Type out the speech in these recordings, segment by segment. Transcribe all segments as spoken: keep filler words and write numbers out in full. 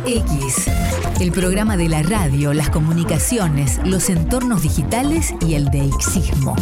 X, el programa de la radio, las comunicaciones, los entornos digitales y el deixismo.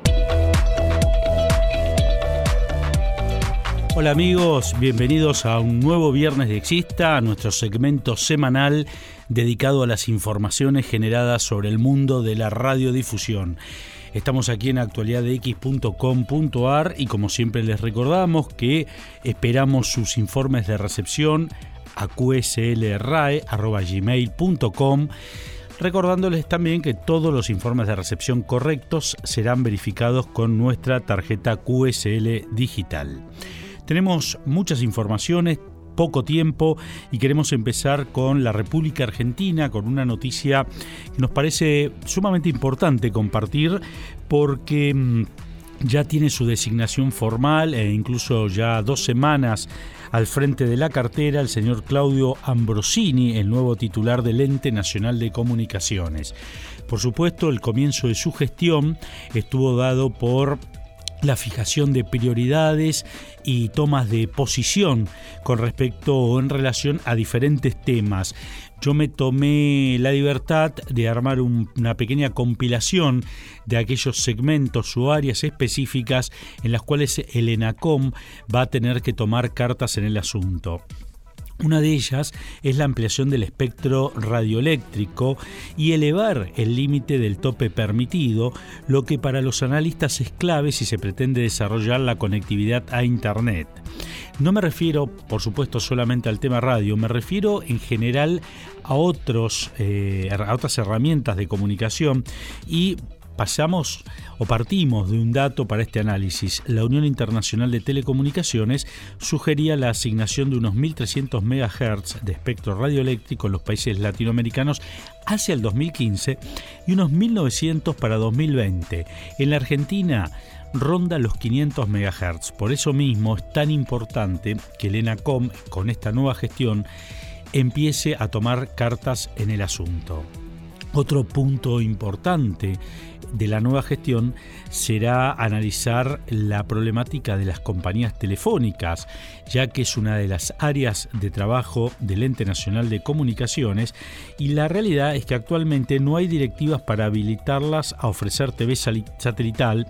Hola amigos, bienvenidos a un nuevo Viernes de Exista, a nuestro segmento semanal dedicado a las informaciones generadas sobre el mundo de la radiodifusión. Estamos aquí en actualidad de x punto com punto a r y como siempre les recordamos que esperamos sus informes de recepción a q s l r a e arroba gmail punto com, recordándoles también que todos los informes de recepción correctos serán verificados con nuestra tarjeta Q S L digital. Tenemos muchas informaciones, poco tiempo y queremos empezar con la República Argentina, con una noticia que nos parece sumamente importante compartir porque mmm, ya tiene su designación formal e incluso ya dos semanas al frente de la cartera el señor Claudio Ambrosini, el nuevo titular del Ente Nacional de Comunicaciones. Por supuesto, el comienzo de su gestión estuvo dado por la fijación de prioridades y tomas de posición con respecto o en relación a diferentes temas. Yo me tomé la libertad de armar un, una pequeña compilación de aquellos segmentos o áreas específicas en las cuales el ENACOM va a tener que tomar cartas en el asunto. Una de ellas es la ampliación del espectro radioeléctrico y elevar el límite del tope permitido, lo que para los analistas es clave si se pretende desarrollar la conectividad a Internet. No me refiero, por supuesto, solamente al tema radio, me refiero en general a, otros, eh, a otras herramientas de comunicación y pasamos o partimos de un dato para este análisis. La Unión Internacional de Telecomunicaciones sugería la asignación de unos mil trescientos megahertz de espectro radioeléctrico en los países latinoamericanos hacia el dos mil quince y unos mil novecientos para dos mil veinte. En la Argentina ronda los quinientos megahertz. Por eso mismo es tan importante que el ENACOM, con esta nueva gestión, empiece a tomar cartas en el asunto. Otro punto importante de la nueva gestión será analizar la problemática de las compañías telefónicas, ya que es una de las áreas de trabajo del Ente Nacional de Comunicaciones y la realidad es que actualmente no hay directivas para habilitarlas a ofrecer T V satelital.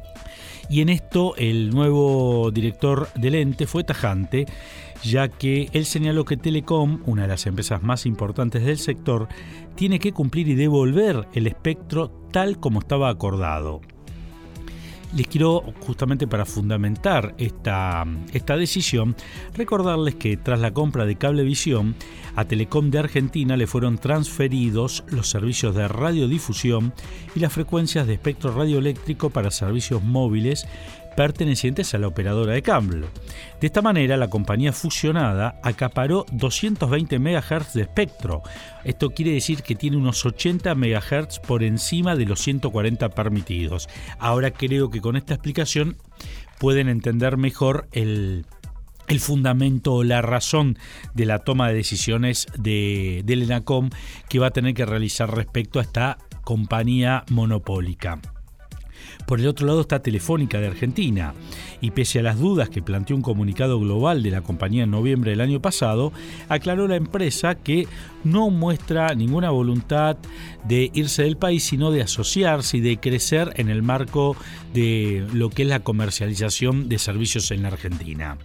Y en esto el nuevo director del ente fue tajante, ya que él señaló que Telecom, una de las empresas más importantes del sector, tiene que cumplir y devolver el espectro tal como estaba acordado. Les quiero, justamente para fundamentar esta, esta decisión, recordarles que tras la compra de Cablevisión, a Telecom de Argentina le fueron transferidos los servicios de radiodifusión y las frecuencias de espectro radioeléctrico para servicios móviles pertenecientes a la operadora de cable. De esta manera, la compañía fusionada acaparó doscientos veinte megahertz de espectro. Esto quiere decir que tiene unos ochenta megahertz por encima de los ciento cuarenta permitidos. Ahora creo que con esta explicación pueden entender mejor el, el fundamento o la razón de la toma de decisiones de, del ENACOM que va a tener que realizar respecto a esta compañía monopólica. Por el otro lado está Telefónica de Argentina, y pese a las dudas que planteó un comunicado global de la compañía en noviembre del año pasado, aclaró la empresa que no muestra ninguna voluntad de irse del país, sino de asociarse y de crecer en el marco de lo que es la comercialización de servicios en la Argentina.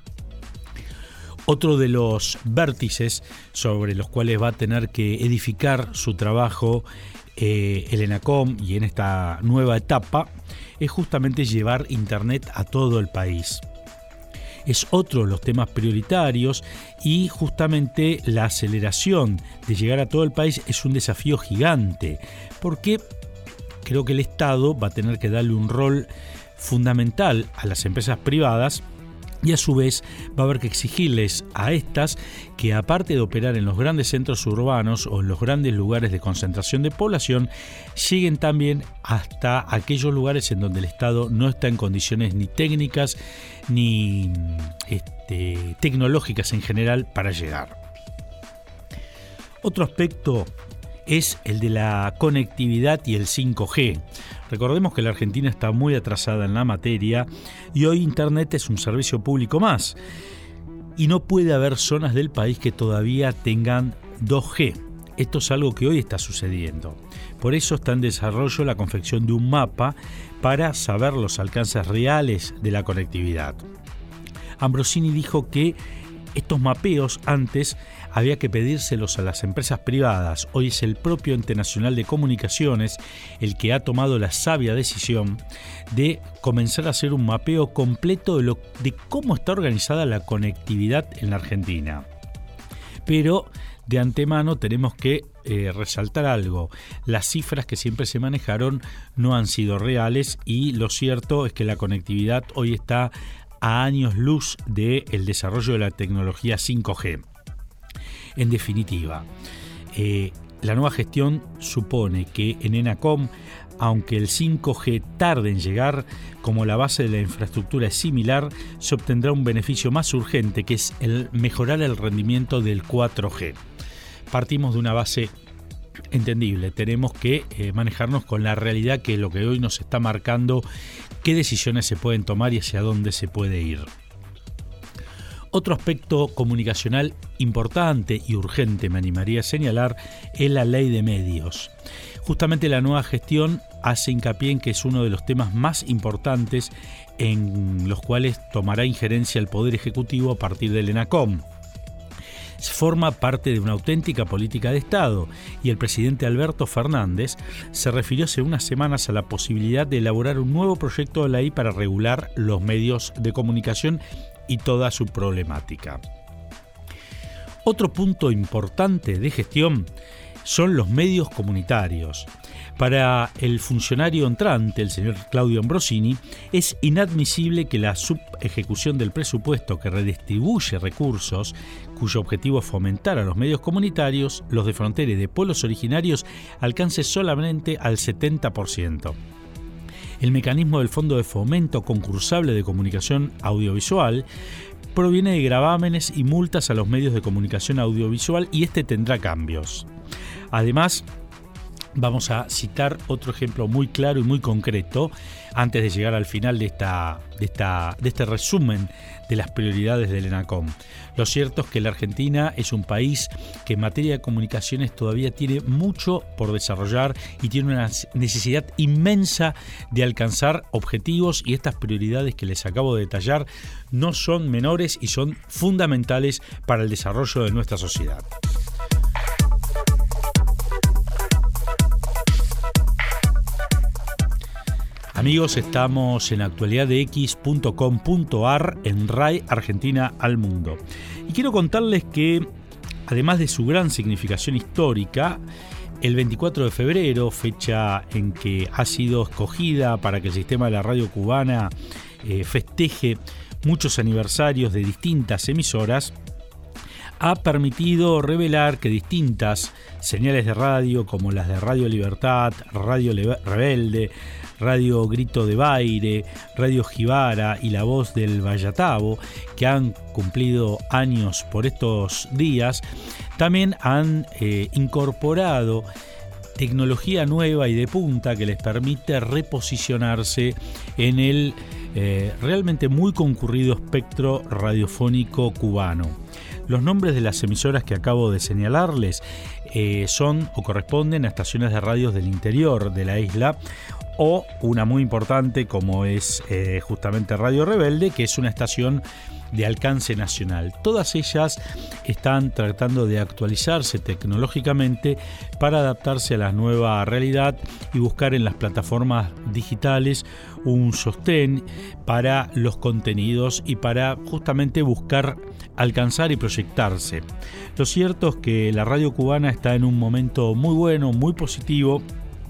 Otro de los vértices sobre los cuales va a tener que edificar su trabajo eh, el ENACOM y en esta nueva etapa es justamente llevar Internet a todo el país. Es otro de los temas prioritarios y justamente la aceleración de llegar a todo el país es un desafío gigante, porque creo que el Estado va a tener que darle un rol fundamental a las empresas privadas y a su vez va a haber que exigirles a estas que, aparte de operar en los grandes centros urbanos o en los grandes lugares de concentración de población, lleguen también hasta aquellos lugares en donde el Estado no está en condiciones ni técnicas ni este, tecnológicas en general para llegar. Otro aspecto es el de la conectividad y el cinco G. Recordemos que la Argentina está muy atrasada en la materia y hoy Internet es un servicio público más. Y no puede haber zonas del país que todavía tengan dos G. Esto es algo que hoy está sucediendo. Por eso está en desarrollo la confección de un mapa para saber los alcances reales de la conectividad. Ambrosini dijo que estos mapeos antes había que pedírselos a las empresas privadas. Hoy es el propio Ente Nacional de Comunicaciones el que ha tomado la sabia decisión de comenzar a hacer un mapeo completo de, lo, de cómo está organizada la conectividad en la Argentina. Pero de antemano tenemos que eh, resaltar algo. Las cifras que siempre se manejaron no han sido reales y lo cierto es que la conectividad hoy está a años luz del desarrollo de la tecnología cinco G. En definitiva, eh, la nueva gestión supone que en ENACOM, aunque el cinco G tarde en llegar, como la base de la infraestructura es similar, se obtendrá un beneficio más urgente, que es el mejorar el rendimiento del cuatro G. Partimos de una base entendible, tenemos que eh, manejarnos con la realidad, que es lo que hoy nos está marcando qué decisiones se pueden tomar y hacia dónde se puede ir. Otro aspecto comunicacional importante y urgente, me animaría a señalar, es la ley de medios. Justamente la nueva gestión hace hincapié en que es uno de los temas más importantes en los cuales tomará injerencia el Poder Ejecutivo a partir del ENACOM. Forma parte de una auténtica política de Estado y el presidente Alberto Fernández se refirió hace unas semanas a la posibilidad de elaborar un nuevo proyecto de ley para regular los medios de comunicación y toda su problemática. Otro punto importante de gestión son los medios comunitarios. Para el funcionario entrante, el señor Claudio Ambrosini, es inadmisible que la subejecución del presupuesto que redistribuye recursos, cuyo objetivo es fomentar a los medios comunitarios, los de frontera y de pueblos originarios, alcance solamente al setenta por ciento. El mecanismo del Fondo de Fomento Concursable de Comunicación Audiovisual proviene de gravámenes y multas a los medios de comunicación audiovisual y este tendrá cambios. Además, vamos a citar otro ejemplo muy claro y muy concreto antes de llegar al final de, esta, de, esta, de este resumen de las prioridades del ENACOM. Lo cierto es que la Argentina es un país que en materia de comunicaciones todavía tiene mucho por desarrollar y tiene una necesidad inmensa de alcanzar objetivos, y estas prioridades que les acabo de detallar no son menores y son fundamentales para el desarrollo de nuestra sociedad. Amigos, estamos en actualidad de x punto com punto a r en R A I Argentina al Mundo. Y quiero contarles que, además de su gran significación histórica, el veinticuatro de febrero, fecha en que ha sido escogida para que el sistema de la radio cubana eh, festeje muchos aniversarios de distintas emisoras, ha permitido revelar que distintas señales de radio, como las de Radio Libertad, Radio Rebelde, Radio Grito de Baire, Radio Jibara y La Voz del Vallatabo, que han cumplido años por estos días, también han eh, incorporado tecnología nueva y de punta que les permite reposicionarse en el eh, realmente muy concurrido espectro radiofónico cubano. Los nombres de las emisoras que acabo de señalarles eh, son o corresponden a estaciones de radios del interior de la isla, o una muy importante como es eh, justamente Radio Rebelde, que es una estación de alcance nacional. Todas ellas están tratando de actualizarse tecnológicamente para adaptarse a la nueva realidad y buscar en las plataformas digitales un sostén para los contenidos y para justamente buscar alcanzar y proyectarse. Lo cierto es que la radio cubana está en un momento muy bueno, muy positivo,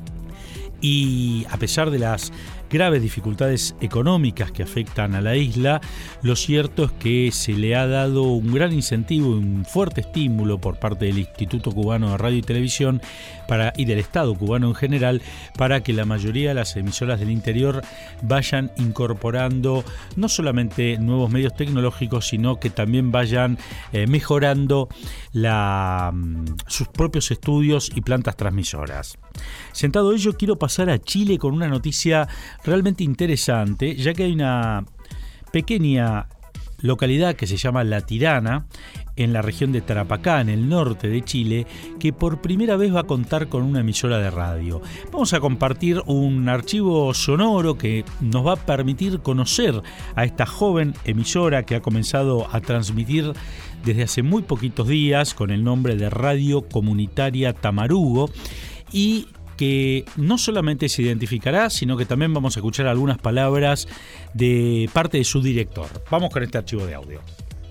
y a pesar de las graves dificultades económicas que afectan a la isla, lo cierto es que se le ha dado un gran incentivo, un fuerte estímulo por parte del Instituto Cubano de Radio y Televisión para, y del Estado cubano en general, para que la mayoría de las emisoras del interior vayan incorporando no solamente nuevos medios tecnológicos, sino que también vayan eh, mejorando la, sus propios estudios y plantas transmisoras. Sentado ello, quiero pasar a Chile con una noticia realmente interesante, ya que hay una pequeña localidad que se llama La Tirana, en la región de Tarapacá, en el norte de Chile, que por primera vez va a contar con una emisora de radio. Vamos a compartir un archivo sonoro que nos va a permitir conocer a esta joven emisora que ha comenzado a transmitir desde hace muy poquitos días con el nombre de Radio Comunitaria Tamarugo, y que no solamente se identificará, sino que también vamos a escuchar algunas palabras de parte de su director. Vamos con este archivo de audio.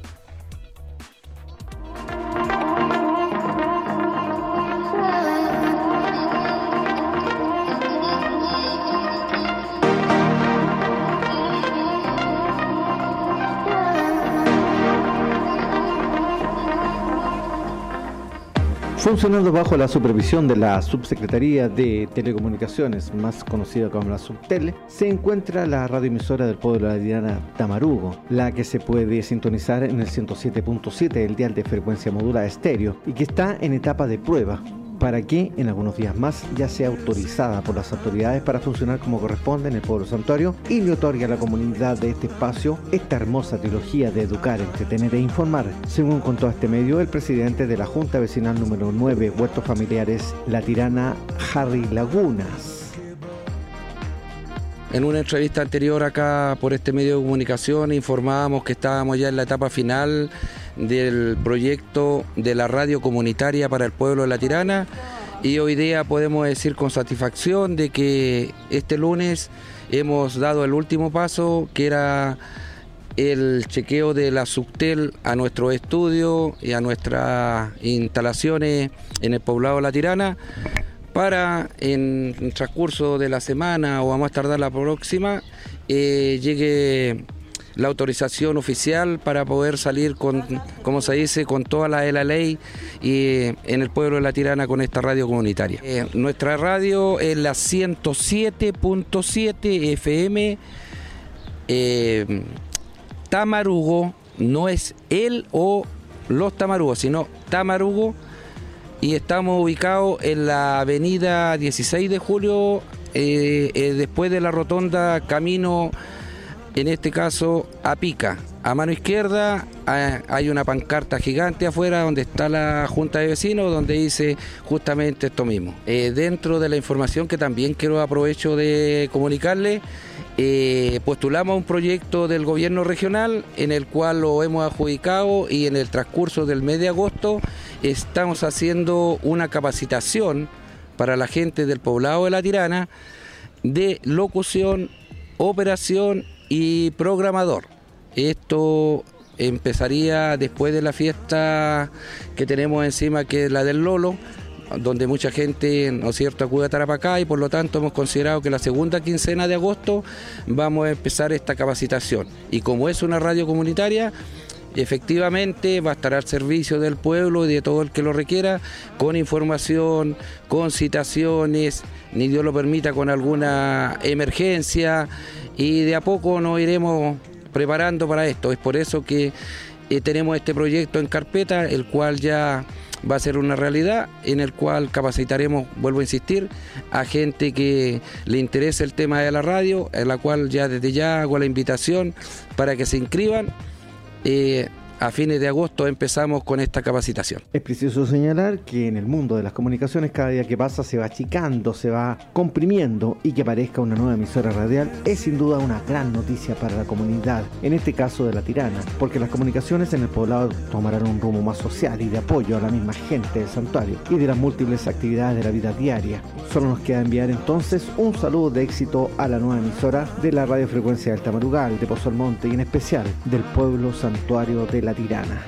Funcionando bajo la supervisión de la Subsecretaría de Telecomunicaciones, más conocida como la Subtele, se encuentra la radioemisora del pueblo de la Tirana Tamarugo, la que se puede sintonizar en el ciento siete punto siete del dial de frecuencia modulada estéreo y que está en etapa de prueba, para que en algunos días más ya sea autorizada por las autoridades para funcionar como corresponde en el pueblo santuario y le otorgue a la comunidad de este espacio esta hermosa trilogía de educar, entretener e informar, según contó a este medio el presidente de la Junta Vecinal número nueve Huertos Familiares La Tirana, Harry Lagunas. En una entrevista anterior acá por este medio de comunicación informábamos que estábamos ya en la etapa final del proyecto de la radio comunitaria para el pueblo de La Tirana, y hoy día podemos decir con satisfacción de que este lunes hemos dado el último paso, que era el chequeo de la Subtel a nuestro estudio y a nuestras instalaciones en el poblado de La Tirana, para en el transcurso de la semana o a más tardar la próxima eh, llegue la autorización oficial para poder salir con, como se dice, con toda la de la ley y en el pueblo de La Tirana con esta radio comunitaria. Eh, nuestra radio es la ciento siete punto siete F M eh, Tamarugo, no es el o los Tamarugos, sino Tamarugo, y estamos ubicados en la avenida dieciséis de julio, eh, eh, después de la rotonda camino, en este caso a Pica. A mano izquierda hay una pancarta gigante afuera donde está la Junta de Vecinos, donde dice justamente esto mismo. Eh, dentro de la información que también quiero aprovecho de comunicarle, eh, postulamos un proyecto del gobierno regional en el cual lo hemos adjudicado, y en el transcurso del mes de agosto estamos haciendo una capacitación para la gente del poblado de La Tirana de locución, operación y programador. Esto empezaría después de la fiesta que tenemos encima, que es la del Lolo, donde mucha gente, ¿no es cierto?, acude a Tarapacá, y por lo tanto hemos considerado que la segunda quincena de agosto vamos a empezar esta capacitación. Y como es una radio comunitaria, efectivamente va a estar al servicio del pueblo y de todo el que lo requiera, con información, con citaciones, ni Dios lo permita, con alguna emergencia, y de a poco nos iremos preparando para esto. Es por eso que eh, tenemos este proyecto en carpeta, el cual ya va a ser una realidad, en el cual capacitaremos, vuelvo a insistir, a gente que le interese el tema de la radio, en la cual ya desde ya hago la invitación para que se inscriban. Eh, A fines de agosto empezamos con esta capacitación. Es preciso señalar que en el mundo de las comunicaciones cada día que pasa se va achicando, se va comprimiendo, y que aparezca una nueva emisora radial es sin duda una gran noticia para la comunidad, en este caso de La Tirana, porque las comunicaciones en el poblado tomarán un rumbo más social y de apoyo a la misma gente del santuario y de las múltiples actividades de la vida diaria. Solo nos queda enviar entonces un saludo de éxito a la nueva emisora de la radiofrecuencia del Tamarugal, de Pozo Almonte y en especial del pueblo santuario de La Tirana.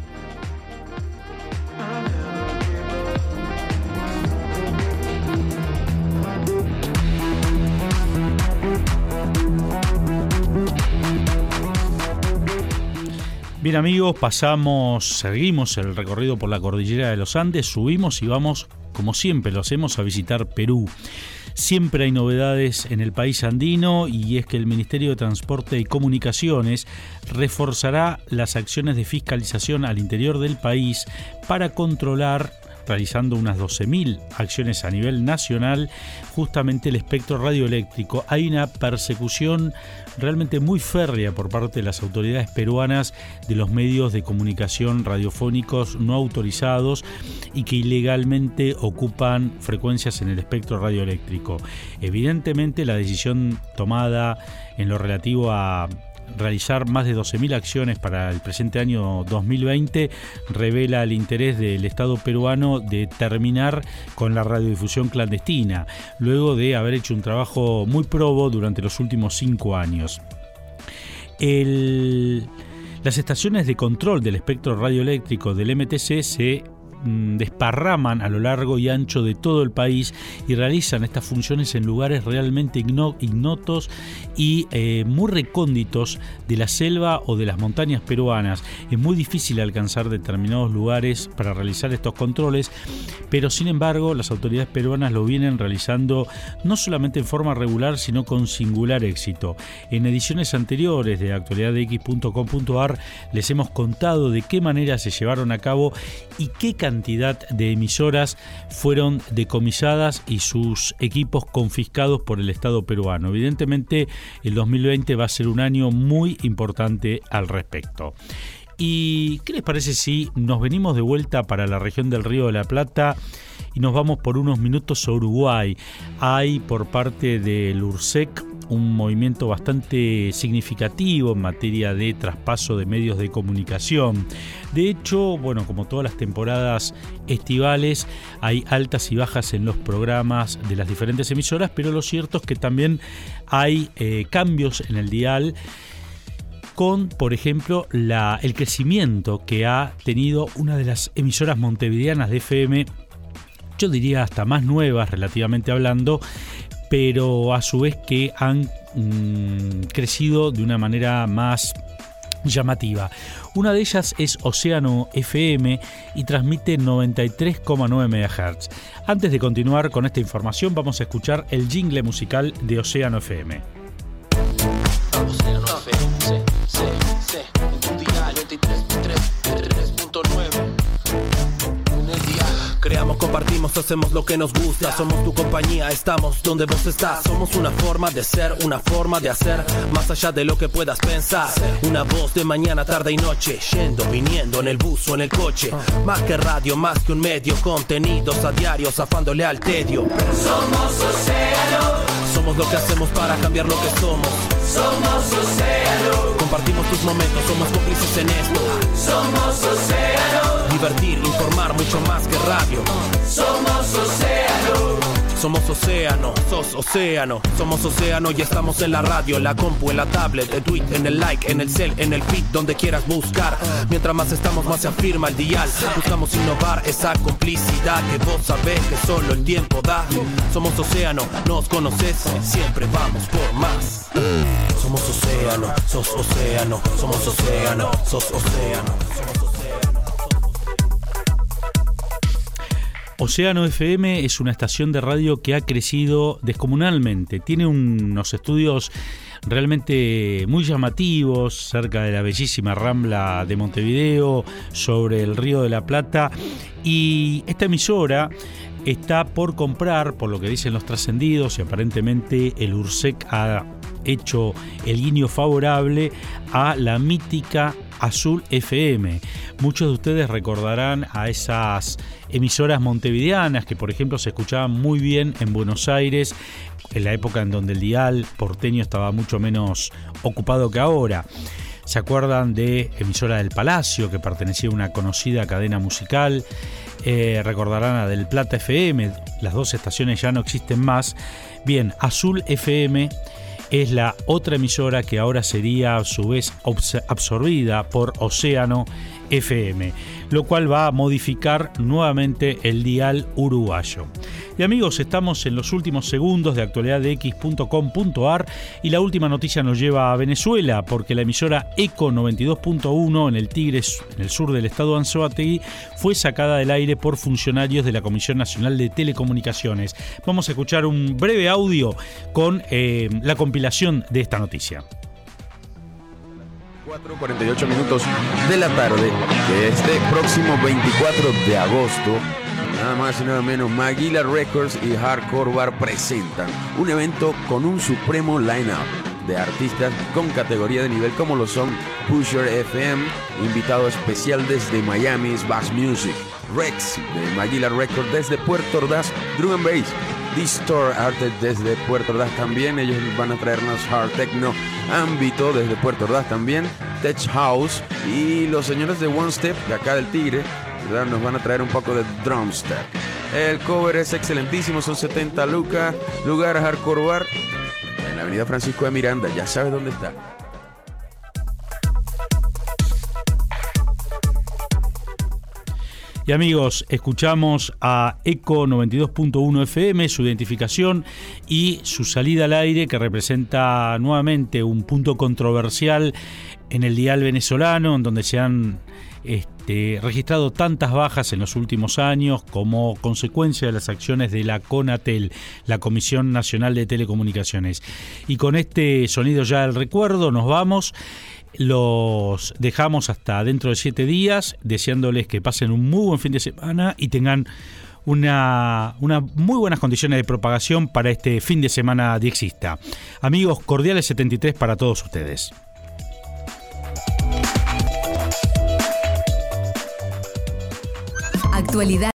Bien amigos, pasamos, seguimos el recorrido por la cordillera de los Andes, subimos y vamos, como siempre lo hacemos, a visitar Perú. Siempre hay novedades en el país andino, y es que el Ministerio de Transporte y Comunicaciones reforzará las acciones de fiscalización al interior del país para controlar realizando unas doce mil acciones a nivel nacional, justamente el espectro radioeléctrico. Hay una persecución realmente muy férrea por parte de las autoridades peruanas de los medios de comunicación radiofónicos no autorizados y que ilegalmente ocupan frecuencias en el espectro radioeléctrico. Evidentemente, la decisión tomada en lo relativo a realizar más de doce mil acciones para el presente año dos mil veinte revela el interés del Estado peruano de terminar con la radiodifusión clandestina, luego de haber hecho un trabajo muy probo durante los últimos cinco años. El, las estaciones de control del espectro radioeléctrico del M T C se desparraman a lo largo y ancho de todo el país y realizan estas funciones en lugares realmente ignotos y eh, muy recónditos de la selva o de las montañas peruanas. Es muy difícil alcanzar determinados lugares para realizar estos controles, pero sin embargo las autoridades peruanas lo vienen realizando no solamente en forma regular, sino con singular éxito. En ediciones anteriores de actualidad de x punto com punto a r les hemos contado de qué manera se llevaron a cabo y qué cantidad de emisoras fueron decomisadas y sus equipos confiscados por el Estado peruano. Evidentemente, el dos mil veinte va a ser un año muy importante al respecto. ¿Y qué les parece si nos venimos de vuelta para la región del Río de la Plata y nos vamos por unos minutos a Uruguay? Hay por parte del URSEC un movimiento bastante significativo en materia de traspaso de medios de comunicación. De hecho, bueno, como todas las temporadas estivales, hay altas y bajas en los programas de las diferentes emisoras, pero lo cierto es que también hay eh, cambios en el dial, con, por ejemplo, la, el crecimiento que ha tenido una de las emisoras montevideanas de F M, yo diría hasta más nuevas relativamente hablando, pero a su vez que han mmm, crecido de una manera más llamativa. Una de ellas es Océano F M y transmite noventa y tres coma nueve megahertz. Antes de continuar con esta información, vamos a escuchar el jingle musical de Océano F M. Océano F M, sí, sí, sí, en tu dial noventa y tres punto nueve. Creamos, compartimos, hacemos lo que nos gusta. Somos tu compañía, estamos donde vos estás. Somos una forma de ser, una forma de hacer, más allá de lo que puedas pensar. Una voz de mañana, tarde y noche, yendo, viniendo en el bus o en el coche. Más que radio, más que un medio, contenidos a diario, zafándole al tedio. Somos Océano. Somos lo que hacemos para cambiar lo que somos. Somos Océano. Compartimos tus momentos, somos cómplices en esto. Somos Océano. Divertir, informar, mucho más que radio. Somos Océano. Somos Océano, sos Océano. Somos Océano y estamos en la radio, en la compu, en la tablet, en tweet, en el like, en el cel, en el feed, donde quieras buscar. Mientras más estamos, más se afirma el dial. Buscamos innovar esa complicidad que vos sabés que solo el tiempo da. Somos Océano, nos conoces, siempre vamos por más. Somos Océano, sos Océano. Somos Océano, sos Océano. Océano F M es una estación de radio que ha crecido descomunalmente. Tiene unos estudios realmente muy llamativos cerca de la bellísima Rambla de Montevideo, sobre el Río de la Plata. Y esta emisora está por comprar, por lo que dicen los trascendidos, y aparentemente el URSEC ha hecho el guiño favorable a la mítica Azul F M. Muchos de ustedes recordarán a esas emisoras montevideanas que, por ejemplo, se escuchaban muy bien en Buenos Aires, en la época en donde el dial porteño estaba mucho menos ocupado que ahora. ¿Se acuerdan de Emisora del Palacio, que pertenecía a una conocida cadena musical? Eh, recordarán a Del Plata F M, las dos estaciones ya no existen más. Bien, Azul F M es la otra emisora que ahora sería a su vez absorbida por Océano F M, lo cual va a modificar nuevamente el dial uruguayo. Y amigos, estamos en los últimos segundos de actualidad de x punto com punto a r y la última noticia nos lleva a Venezuela, porque la emisora Eco noventa y dos punto uno en el Tigres, en el sur del estado de Anzoátegui, fue sacada del aire por funcionarios de la Comisión Nacional de Telecomunicaciones. Vamos a escuchar un breve audio con eh, la compilación de esta noticia. cuatro cuarenta y ocho minutos de la tarde de este próximo veinticuatro de agosto Nada más y nada menos, Maguila Records y Hardcore Bar presentan un evento con un supremo line-up de artistas con categoría de nivel como lo son Pusher F M, invitado especial desde Miami, Bass Music, Rex de Maguila Records desde Puerto Ordaz, Drum and Bass, Distor Art desde Puerto Ordaz también, ellos van a traernos Hard Techno, Ámbito desde Puerto Ordaz también, Tech House y los señores de One Step de acá del Tigre, ¿verdad? Nos van a traer un poco de Drumstep. El cover es excelentísimo, son setenta lucas, lugar Hardcore Bar en la avenida Francisco de Miranda, ya sabes dónde está. Y amigos, escuchamos a Eco noventa y dos punto uno F M, su identificación y su salida al aire, que representa nuevamente un punto controversial en el dial venezolano, en donde se han este, registrado tantas bajas en los últimos años como consecuencia de las acciones de la CONATEL, la Comisión Nacional de Telecomunicaciones. Y con este sonido ya del recuerdo nos vamos. Los dejamos hasta dentro de siete días, deseándoles que pasen un muy buen fin de semana y tengan una, una muy buenas condiciones de propagación para este fin de semana diexista. Amigos, cordiales setenta y tres para todos ustedes. Actualidad.